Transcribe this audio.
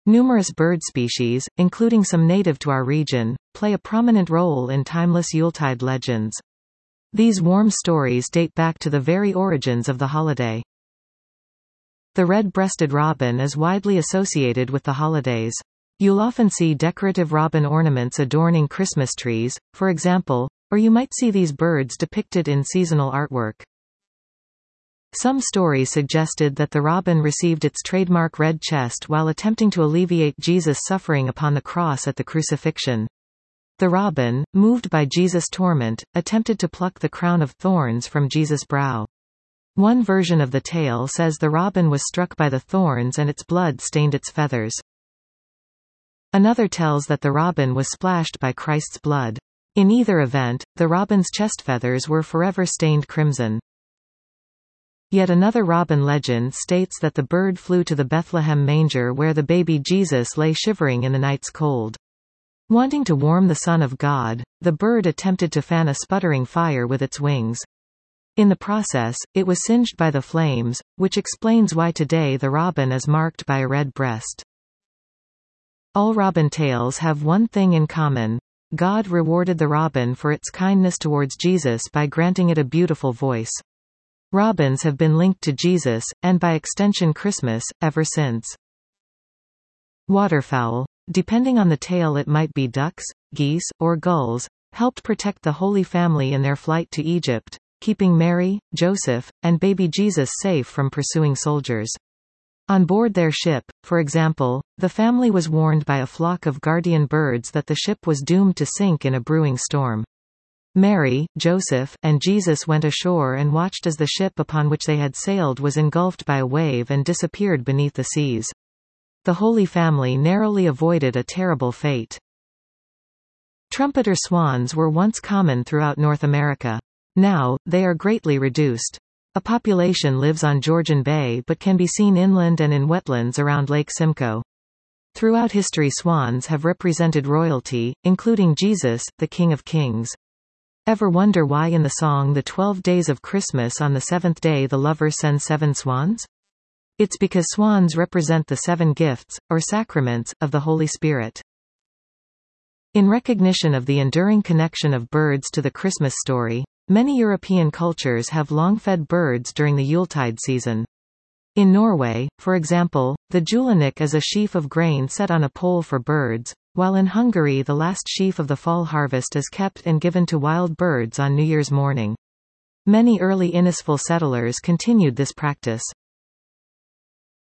Numerous bird species, including some native to our region, play a prominent role in timeless Yuletide legends. These warm stories date back to the very origins of the holiday. The red-breasted robin is widely associated with the holidays. You'll often see decorative robin ornaments adorning Christmas trees, for example, or you might see these birds depicted in seasonal artwork. Some stories suggested that the robin received its trademark red chest while attempting to alleviate Jesus' suffering upon the cross at the crucifixion. The robin, moved by Jesus' torment, attempted to pluck the crown of thorns from Jesus' brow. One version of the tale says the robin was struck by the thorns and its blood stained its feathers. Another tells that the robin was splashed by Christ's blood. In either event, the robin's chest feathers were forever stained crimson. Yet another robin legend states that the bird flew to the Bethlehem manger where the baby Jesus lay shivering in the night's cold. Wanting to warm the Son of God, the bird attempted to fan a sputtering fire with its wings. In the process, it was singed by the flames, which explains why today the robin is marked by a red breast. All robin tales have one thing in common. God rewarded the robin for its kindness towards Jesus by granting it a beautiful voice. Robins have been linked to Jesus, and by extension Christmas, ever since. Waterfowl, depending on the tale it might be ducks, geese, or gulls, helped protect the Holy Family in their flight to Egypt, keeping Mary, Joseph, and baby Jesus safe from pursuing soldiers. On board their ship, for example, the family was warned by a flock of guardian birds that the ship was doomed to sink in a brewing storm. Mary, Joseph, and Jesus went ashore and watched as the ship upon which they had sailed was engulfed by a wave and disappeared beneath the seas. The Holy Family narrowly avoided a terrible fate. Trumpeter swans were once common throughout North America. Now, they are greatly reduced. A population lives on Georgian Bay but can be seen inland and in wetlands around Lake Simcoe. Throughout history swans have represented royalty, including Jesus, the King of Kings. Ever wonder why in the song The 12 Days of Christmas on the seventh day the lover sends 7 swans? It's because swans represent the 7 gifts, or sacraments, of the Holy Spirit. In recognition of the enduring connection of birds to the Christmas story, many European cultures have long fed birds during the Yuletide season. In Norway, for example, the julenik is a sheaf of grain set on a pole for birds, while in Hungary the last sheaf of the fall harvest is kept and given to wild birds on New Year's morning. Many early Innisfil settlers continued this practice.